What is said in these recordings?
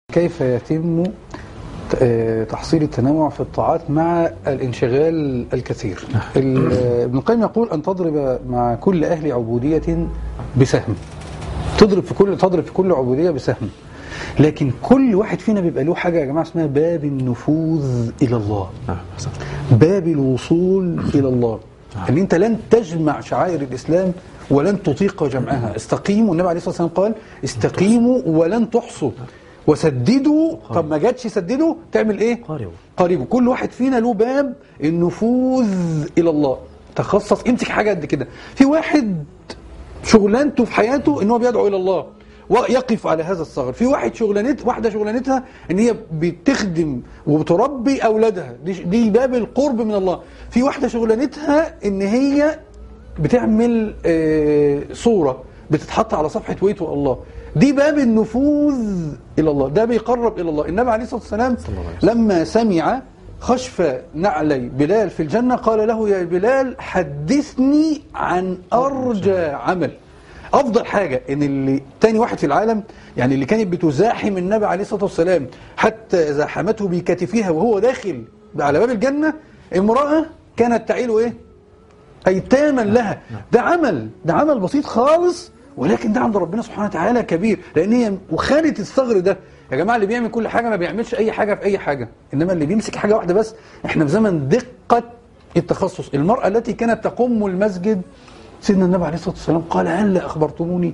كيف يتم تحصيل التنوع في الطاعات مع الانشغال الكثير؟ ابن القيم يقول أن تضرب مع كل أهل عبودية بسهم. تضرب في كل عبودية بسهم، لكن كل واحد فينا بيبقى له حاجة يا جماعة اسمها باب النفوذ إلى الله، باب الوصول إلى الله. أن أنت لن تجمع شعائر الإسلام ولن تطيق جمعها. استقيموا، النبي عليه الصلاة والسلام قال استقيموا ولن تحصوا وسددوا. طب ما جاتش سددوا، تعمل ايه؟ قاربوا. كل واحد فينا له باب النفوذ الى الله. تخصص، امسك حاجه قد كده. في واحد شغلانته في حياته ان هو بيدعو الى الله ويقف على هذا الثغر. في واحده شغلانتها ان هي بتخدم وبتربي اولادها، دي باب القرب من الله. في واحده شغلانتها ان هي بتعمل صوره بتتحط على صفحه ويتو الله، دي باب النفوذ إلى الله، ده بيقرب إلى الله. النبي عليه الصلاة والسلام لما سمع خشف نعلي بلال في الجنة قال له يا بلال حدثني عن أرجى عمل. أفضل حاجة إن اللي تاني واحد في العالم، يعني اللي كانت بتزاحم النبي عليه الصلاة والسلام حتى زاحمته بكتفها وهو داخل على باب الجنة، امرأة كانت تعيل إيه؟ أيتاما لها. ده عمل بسيط خالص، ولكن ده عند ربنا سبحانه وتعالى كبير، لان هي وخانت الثغر ده. يا جماعه اللي بيعمل كل حاجه ما بيعملش اي حاجه في اي حاجه، انما اللي بيمسك حاجه واحده بس. احنا في زمن دقه التخصص. المراه التي كانت تقوم المسجد، سيدنا النبي عليه الصلاه والسلام قال هل اخبرتموني؟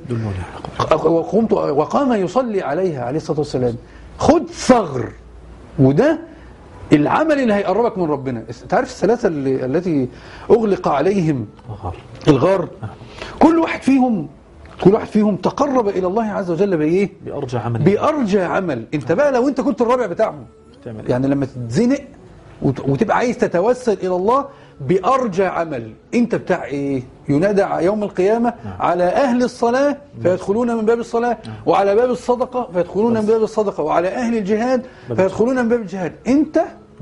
وقام يصلي عليها عليه الصلاه والسلام. خد ثغر، وده العمل اللي هيقربك من ربنا. تعرف الثلاثه التي اغلق عليهم الغار، كل واحد فيهم تقرب إلى الله عز وجل بإيه؟ بأرجى عمل. أنت بقى لو أنت كنت الرابع بتاعهم، يعني لما تتزنق وتبقى عايز تتوسل إلى الله بأرجى عمل، أنت بتاع إيه؟ ينادى يوم القيامة على أهل الصلاة فيدخلون من باب الصلاة، وعلى باب الصدقة فيدخلون من باب الصدقة، وعلى أهل الجهاد فيدخلون من باب الجهاد. أنت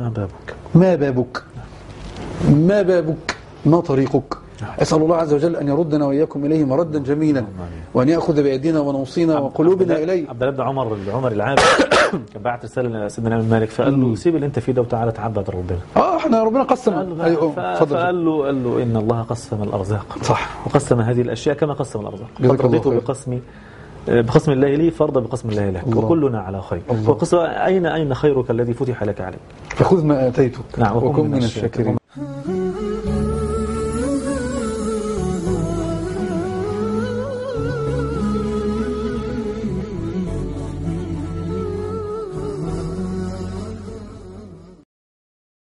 ما بابك؟ ما طريقك؟ أسأل الله عز وجل أن يردنا وإياكم إليه مردا جميلا، وأن يأخذ بأيدينا ونوصينا وقلوبنا إليه. عبد الله بن عمر العابد كان بعت رسالة لسيدنا الإمام مالك، فقال له سيب اللي أنت فيه ده وتعالى تعبد ربنا. احنا ربنا قسم. فقال له إن الله قسم الأرزاق، صح، وقسم هذه الأشياء كما قسم الأرزاق. قد رضيت بقسم الله لي فرض بقسم الله لك، وكلنا على خير. وقسم أين خيرك الذي فتح لك عليه؟ فخذ ما آتيتك وكن من الشاكرين.